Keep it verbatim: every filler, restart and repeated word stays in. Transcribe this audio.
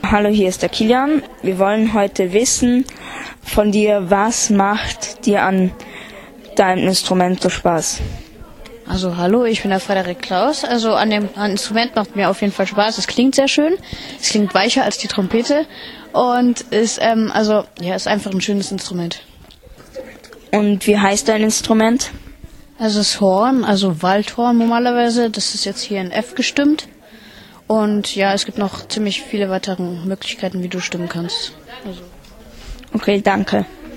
Hallo, hier ist der Kilian. Wir wollen heute wissen von dir, was macht dir an deinem Instrument so Spaß? Also hallo, ich bin der Frederik Klaus. Also an dem an Instrument macht mir auf jeden Fall Spaß. Es klingt sehr schön. Es klingt weicher als die Trompete und ist ähm, also ja ist einfach ein schönes Instrument. Und wie heißt dein Instrument? Also das Horn, also Waldhorn normalerweise. Das ist jetzt hier in F gestimmt. Und ja, es gibt noch ziemlich viele weitere Möglichkeiten, wie du stimmen kannst. Also. Okay, danke.